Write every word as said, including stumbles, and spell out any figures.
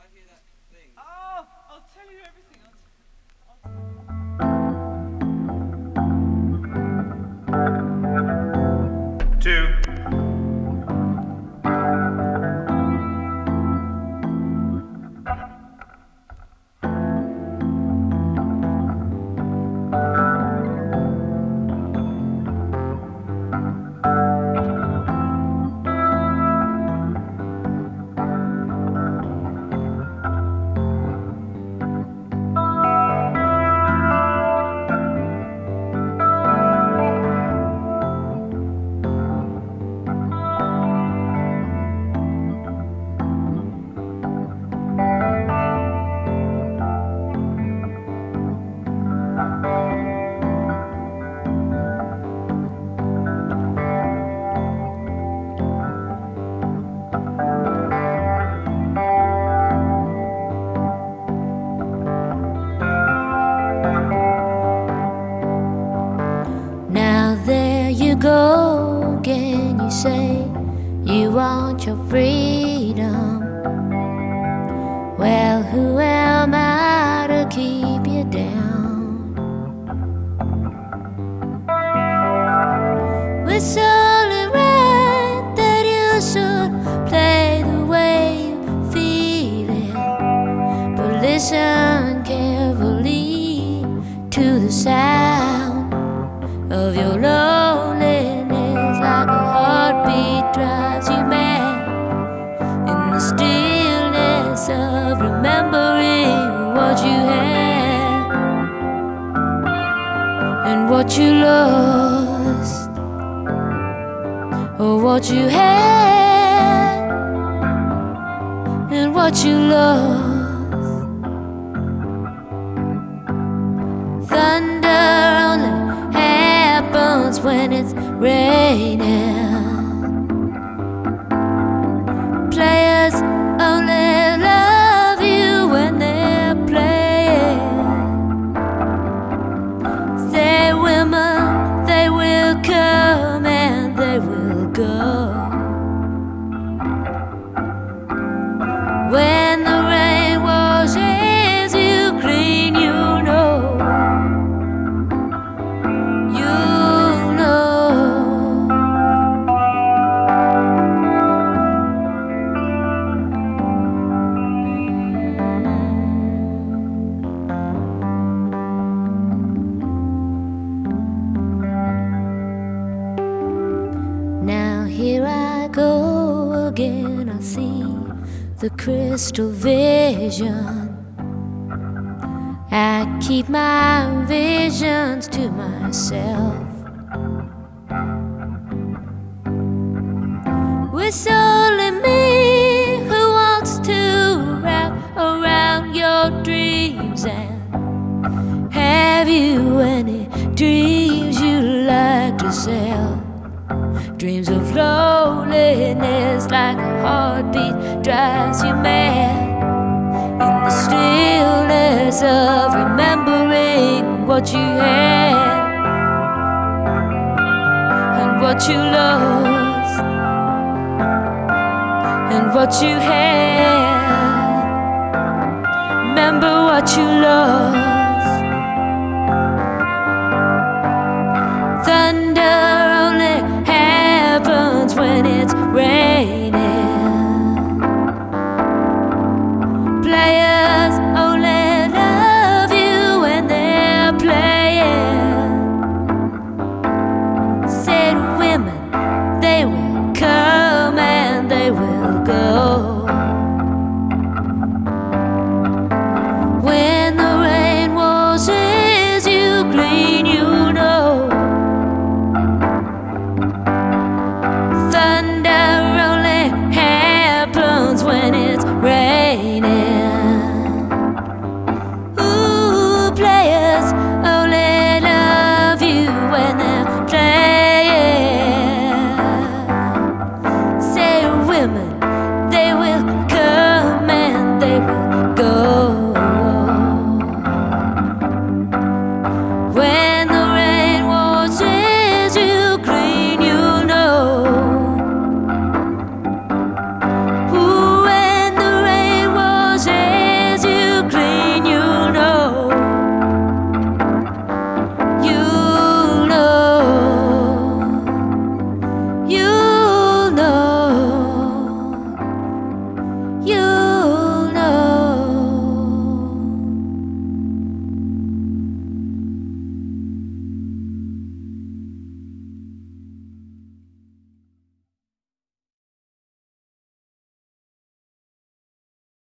Oh, I'll tell you everything. I'll Two. Go again, you say you want your freedom. Well, who am I to keep you down? It's only right that you should play the way you feel it, but listen carefully to the sound of your loneliness, like a heartbeat drives you mad. In the stillness of remembering what you had and what you lost, or what you had and what you lost. Thunder only happens when it's raining. Players only love you when they're playing. Say women, they will come and they will go. When the rain washes you clean, you know. Here I go again, I see the crystal vision. I keep my visions to myself. It's only me who wants to wrap around your dreams. And have you any dreams you like to sell? Dreams of loneliness, like a heartbeat drives you mad. In the stillness of remembering what you had and what you lost and what you had. Remember what you lost.